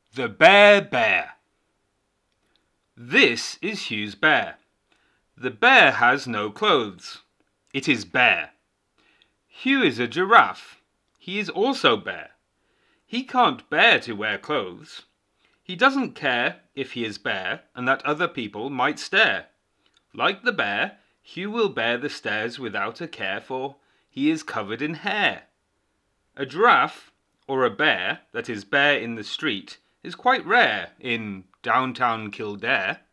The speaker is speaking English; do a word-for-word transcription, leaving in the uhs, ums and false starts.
The Bear Bear. This is Hugh's bear. The bear has no clothes. It is bare. Hugh is a giraffe. He is also bare. He can't bear to wear clothes. He doesn't care if he is bare and that other people might stare. Like the bear, Hugh will bear the stairs without a care, for he is covered in hair. A giraffe, or a bear that is bare in the street, is quite rare in downtown Kildare.